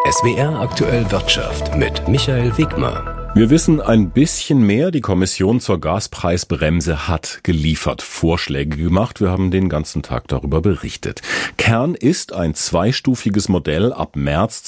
SWR Aktuell Wirtschaft mit Michael Wigmer. Wir wissen ein bisschen mehr. Die Kommission zur Gaspreisbremse hat geliefert, Vorschläge gemacht. Wir haben den ganzen Tag darüber berichtet. Kern ist ein zweistufiges Modell. Ab März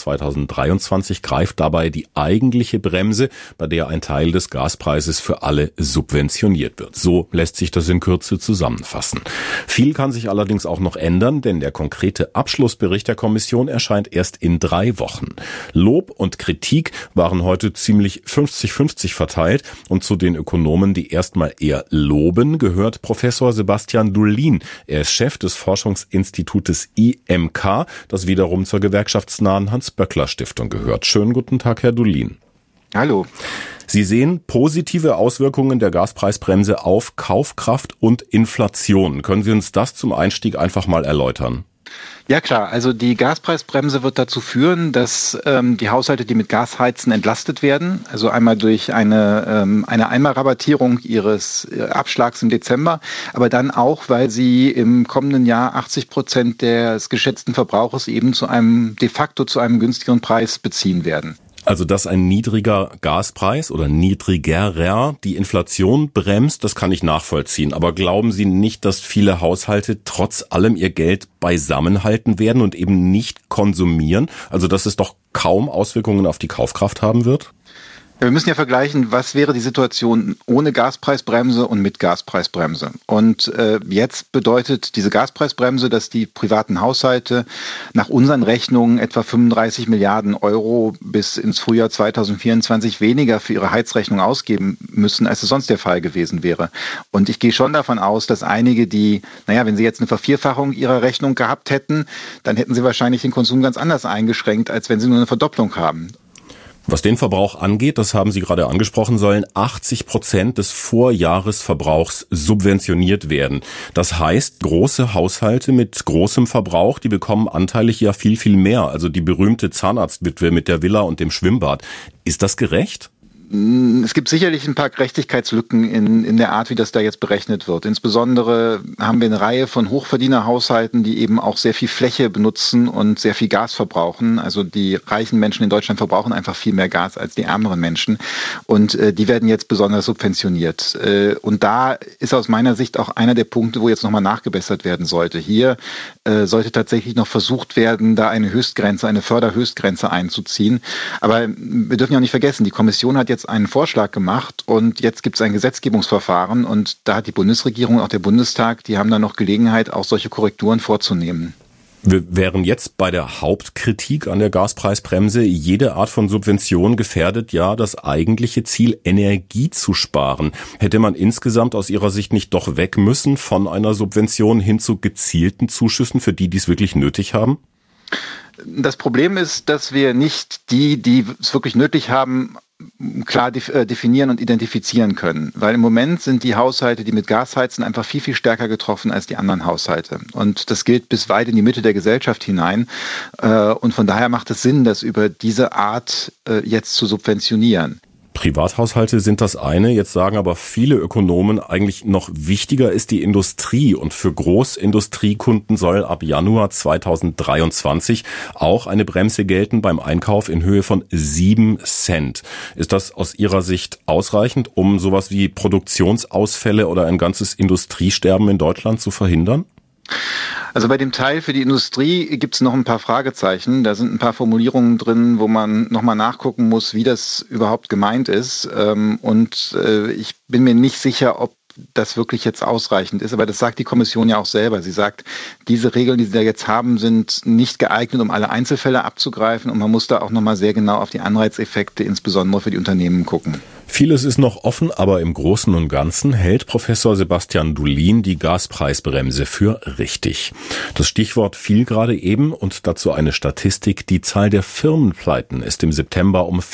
2023 greift dabei die eigentliche Bremse, bei der ein Teil des Gaspreises für alle subventioniert wird. So lässt sich das in Kürze zusammenfassen. Viel kann sich allerdings auch noch ändern, denn der konkrete Abschlussbericht der Kommission erscheint erst in 3 Wochen. Lob und Kritik waren heute ziemlich 50-50 verteilt, und zu den Ökonomen, die erstmal eher loben, gehört Professor Sebastian Dullin. Er ist Chef des Forschungsinstitutes IMK, das wiederum zur gewerkschaftsnahen Hans-Böckler-Stiftung gehört. Schönen guten Tag, Herr Dullin. Hallo. Sie sehen positive Auswirkungen der Gaspreisbremse auf Kaufkraft und Inflation. Können Sie uns das zum Einstieg einfach mal erläutern? Ja klar, also die Gaspreisbremse wird dazu führen, dass die Haushalte, die mit Gas heizen, entlastet werden. Also einmal durch eine Einmalrabattierung ihres Abschlags im Dezember, aber dann auch, weil sie im kommenden Jahr 80% des geschätzten Verbrauchers eben de facto zu einem günstigeren Preis beziehen werden. Also, dass ein niedriger Gaspreis oder niedrigerer die Inflation bremst, das kann ich nachvollziehen. Aber glauben Sie nicht, dass viele Haushalte trotz allem ihr Geld beisammenhalten werden und eben nicht konsumieren? Also, dass es doch kaum Auswirkungen auf die Kaufkraft haben wird? Wir müssen ja vergleichen, was wäre die Situation ohne Gaspreisbremse und mit Gaspreisbremse. Und jetzt bedeutet diese Gaspreisbremse, dass die privaten Haushalte nach unseren Rechnungen etwa 35 Milliarden Euro bis ins Frühjahr 2024 weniger für ihre Heizrechnung ausgeben müssen, als es sonst der Fall gewesen wäre. Und ich gehe schon davon aus, dass einige, wenn sie jetzt eine Vervierfachung ihrer Rechnung gehabt hätten, dann hätten sie wahrscheinlich den Konsum ganz anders eingeschränkt, als wenn sie nur eine Verdopplung haben. Was den Verbrauch angeht, das haben Sie gerade angesprochen, sollen 80% des Vorjahresverbrauchs subventioniert werden. Das heißt, große Haushalte mit großem Verbrauch, die bekommen anteilig ja viel, viel mehr. Also die berühmte Zahnarztwitwe mit der Villa und dem Schwimmbad. Ist das gerecht? Es gibt sicherlich ein paar Gerechtigkeitslücken in der Art, wie das da jetzt berechnet wird. Insbesondere haben wir eine Reihe von Hochverdienerhaushalten, die eben auch sehr viel Fläche benutzen und sehr viel Gas verbrauchen. Also die reichen Menschen in Deutschland verbrauchen einfach viel mehr Gas als die ärmeren Menschen. Und die werden jetzt besonders subventioniert. Und da ist aus meiner Sicht auch einer der Punkte, wo jetzt nochmal nachgebessert werden sollte. Hier sollte tatsächlich noch versucht werden, da eine Förderhöchstgrenze einzuziehen. Aber wir dürfen ja auch nicht vergessen, die Kommission hat jetzt einen Vorschlag gemacht und jetzt gibt es ein Gesetzgebungsverfahren und da hat die Bundesregierung, auch der Bundestag, die haben dann noch Gelegenheit, auch solche Korrekturen vorzunehmen. Wir wären jetzt bei der Hauptkritik an der Gaspreisbremse. Jede Art von Subvention gefährdet ja das eigentliche Ziel, Energie zu sparen. Hätte man insgesamt aus Ihrer Sicht nicht doch weg müssen von einer Subvention hin zu gezielten Zuschüssen für die es wirklich nötig haben? Das Problem ist, dass wir nicht die es wirklich nötig haben, klar definieren und identifizieren können. Weil im Moment sind die Haushalte, die mit Gas heizen, einfach viel, viel stärker getroffen als die anderen Haushalte. Und das gilt bis weit in die Mitte der Gesellschaft hinein. Und von daher macht es Sinn, das über diese Art jetzt zu subventionieren. Privathaushalte sind das eine, jetzt sagen aber viele Ökonomen, eigentlich noch wichtiger ist die Industrie, und für Großindustriekunden soll ab Januar 2023 auch eine Bremse gelten beim Einkauf in Höhe von 7 Cent. Ist das aus Ihrer Sicht ausreichend, um sowas wie Produktionsausfälle oder ein ganzes Industriesterben in Deutschland zu verhindern? Also bei dem Teil für die Industrie gibt es noch ein paar Fragezeichen. Da sind ein paar Formulierungen drin, wo man nochmal nachgucken muss, wie das überhaupt gemeint ist. Und ich bin mir nicht sicher, ob das wirklich jetzt ausreichend ist. Aber das sagt die Kommission ja auch selber. Sie sagt, diese Regeln, die sie da jetzt haben, sind nicht geeignet, um alle Einzelfälle abzugreifen. Und man muss da auch nochmal sehr genau auf die Anreizeffekte, insbesondere für die Unternehmen, gucken. Vieles ist noch offen, aber im Großen und Ganzen hält Professor Sebastian Dullin die Gaspreisbremse für richtig. Das Stichwort fiel gerade eben und dazu eine Statistik. Die Zahl der Firmenpleiten ist im September um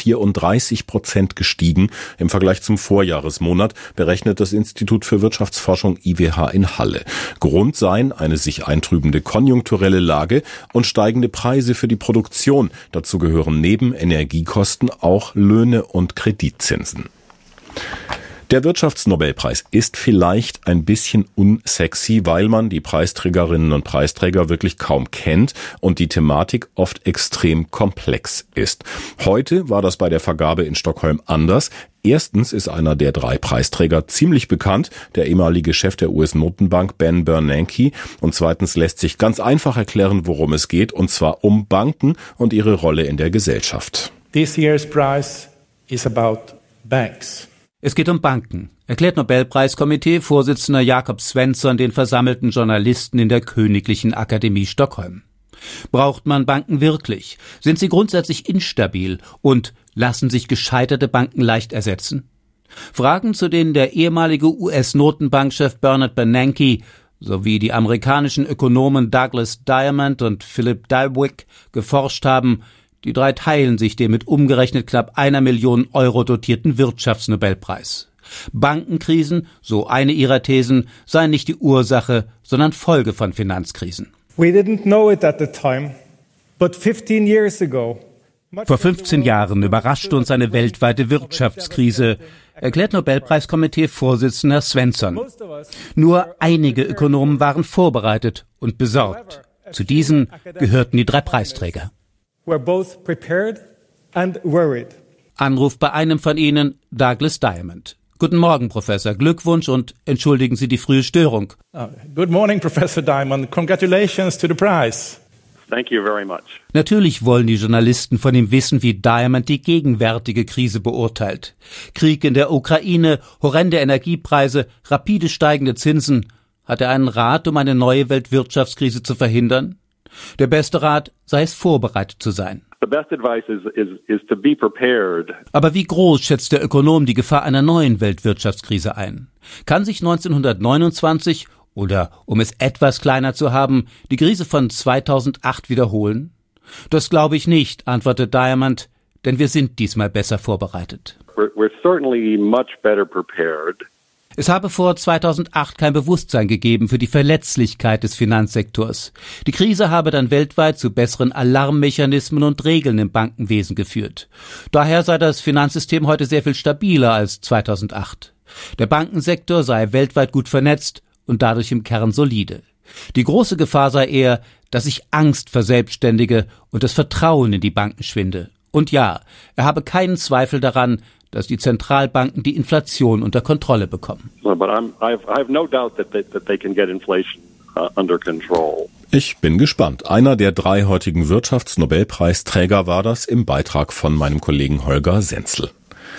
34% gestiegen im Vergleich zum Vorjahresmonat, berechnet das Institut für Wirtschaftsforschung IWH in Halle. Grund seien eine sich eintrübende konjunkturelle Lage und steigende Preise für die Produktion. Dazu gehören neben Energiekosten auch Löhne und Kreditzinsen. Der Wirtschaftsnobelpreis ist vielleicht ein bisschen unsexy, weil man die Preisträgerinnen und Preisträger wirklich kaum kennt und die Thematik oft extrem komplex ist. Heute war das bei der Vergabe in Stockholm anders. Erstens ist einer der 3 Preisträger ziemlich bekannt, der ehemalige Chef der US-Notenbank Ben Bernanke. Und zweitens lässt sich ganz einfach erklären, worum es geht, und zwar um Banken und ihre Rolle in der Gesellschaft. This year's prize is about banks. Es geht um Banken, erklärt Nobelpreiskomitee-Vorsitzender Jakob Svensson den versammelten Journalisten in der Königlichen Akademie Stockholm. Braucht man Banken wirklich? Sind sie grundsätzlich instabil? Und lassen sich gescheiterte Banken leicht ersetzen? Fragen, zu denen der ehemalige US-Notenbankchef Bernard Bernanke sowie die amerikanischen Ökonomen Douglas Diamond und Philip Dybvig geforscht haben. Die 3 teilen sich den mit umgerechnet knapp 1 Million Euro dotierten Wirtschaftsnobelpreis. Bankenkrisen, so eine ihrer Thesen, seien nicht die Ursache, sondern Folge von Finanzkrisen. We didn't know it at the time, but 15 years ago. Vor 15 Jahren überraschte uns eine weltweite Wirtschaftskrise, erklärt Nobelpreiskomitee-Vorsitzender Svensson. Nur einige Ökonomen waren vorbereitet und besorgt. Zu diesen gehörten die 3 Preisträger. Were both prepared and worried. Anruf bei einem von ihnen, Douglas Diamond. Guten Morgen, Professor. Glückwunsch und entschuldigen Sie die frühe Störung. Good morning, Professor Diamond. Congratulations to the prize. Thank you very much. Natürlich wollen die Journalisten von ihm wissen, wie Diamond die gegenwärtige Krise beurteilt. Krieg in der Ukraine, horrende Energiepreise, rapide steigende Zinsen. Hat er einen Rat, um eine neue Weltwirtschaftskrise zu verhindern? Der beste Rat sei es, vorbereitet zu sein. The best advice is to be prepared. Aber wie groß schätzt der Ökonom die Gefahr einer neuen Weltwirtschaftskrise ein? Kann sich 1929 oder, um es etwas kleiner zu haben, die Krise von 2008 wiederholen? Das glaube ich nicht, antwortet Diamond, denn wir sind diesmal besser vorbereitet. We're certainly much better prepared. Es habe vor 2008 kein Bewusstsein gegeben für die Verletzlichkeit des Finanzsektors. Die Krise habe dann weltweit zu besseren Alarmmechanismen und Regeln im Bankenwesen geführt. Daher sei das Finanzsystem heute sehr viel stabiler als 2008. Der Bankensektor sei weltweit gut vernetzt und dadurch im Kern solide. Die große Gefahr sei eher, dass sich Angst verselbstständige und das Vertrauen in die Banken schwinde. Und ja, er habe keinen Zweifel daran, dass die Zentralbanken die Inflation unter Kontrolle bekommen. But I have no doubt that they can get inflation under control. Ich bin gespannt. Einer der 3 heutigen Wirtschaftsnobelpreisträger war das im Beitrag von meinem Kollegen Holger Senzel.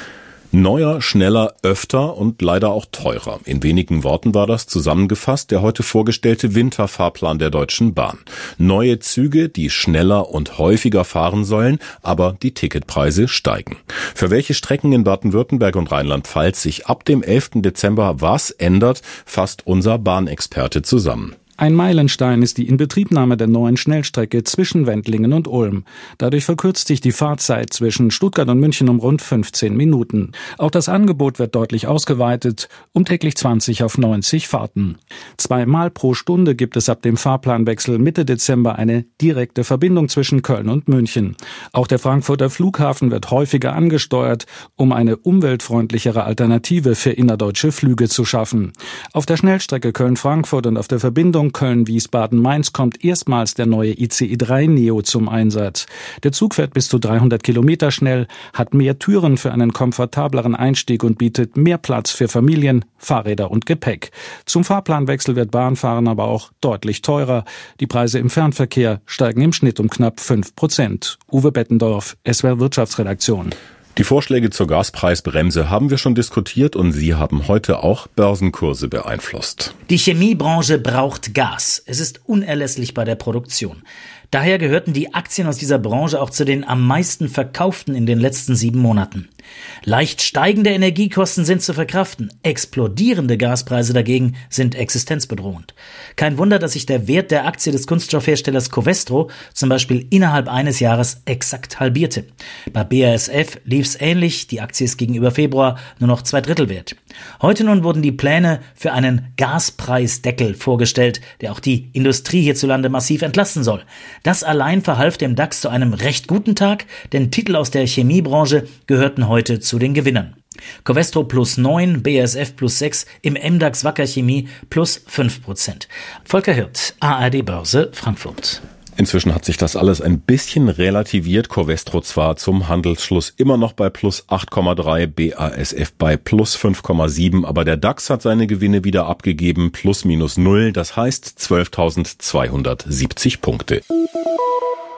Neuer, schneller, öfter und leider auch teurer. In wenigen Worten war das zusammengefasst der heute vorgestellte Winterfahrplan der Deutschen Bahn. Neue Züge, die schneller und häufiger fahren sollen, aber die Ticketpreise steigen. Für welche Strecken in Baden-Württemberg und Rheinland-Pfalz sich ab dem 11. Dezember was ändert, fasst unser Bahnexperte zusammen. Ein Meilenstein ist die Inbetriebnahme der neuen Schnellstrecke zwischen Wendlingen und Ulm. Dadurch verkürzt sich die Fahrzeit zwischen Stuttgart und München um rund 15 Minuten. Auch das Angebot wird deutlich ausgeweitet, um täglich 20 auf 90 Fahrten. 2-mal pro Stunde gibt es ab dem Fahrplanwechsel Mitte Dezember eine direkte Verbindung zwischen Köln und München. Auch der Frankfurter Flughafen wird häufiger angesteuert, um eine umweltfreundlichere Alternative für innerdeutsche Flüge zu schaffen. Auf der Schnellstrecke Köln-Frankfurt und auf der Verbindung Köln-Wiesbaden-Mainz kommt erstmals der neue ICE 3 Neo zum Einsatz. Der Zug fährt bis zu 300 Kilometer schnell, hat mehr Türen für einen komfortableren Einstieg und bietet mehr Platz für Familien, Fahrräder und Gepäck. Zum Fahrplanwechsel wird Bahnfahren aber auch deutlich teurer. Die Preise im Fernverkehr steigen im Schnitt um knapp 5%. Uwe Bettendorf, SWR Wirtschaftsredaktion. Die Vorschläge zur Gaspreisbremse haben wir schon diskutiert und sie haben heute auch Börsenkurse beeinflusst. Die Chemiebranche braucht Gas. Es ist unerlässlich bei der Produktion. Daher gehörten die Aktien aus dieser Branche auch zu den am meisten verkauften in den letzten 7 Monaten. Leicht steigende Energiekosten sind zu verkraften. Explodierende Gaspreise dagegen sind existenzbedrohend. Kein Wunder, dass sich der Wert der Aktie des Kunststoffherstellers Covestro zum Beispiel innerhalb eines Jahres exakt halbierte. Bei BASF lief's ähnlich. Die Aktie ist gegenüber Februar nur noch 2/3 wert. Heute nun wurden die Pläne für einen Gaspreisdeckel vorgestellt, der auch die Industrie hierzulande massiv entlasten soll. Das allein verhalf dem DAX zu einem recht guten Tag, denn Titel aus der Chemiebranche gehörten heute zu den Gewinnern. Covestro plus 9, BASF plus 6, im MDAX Wacker Chemie plus 5%. Volker Hirt, ARD Börse, Frankfurt. Inzwischen hat sich das alles ein bisschen relativiert. Covestro zwar zum Handelsschluss immer noch bei plus 8,3, BASF bei plus 5,7, aber der DAX hat seine Gewinne wieder abgegeben, plus minus 0, das heißt 12.270 Punkte.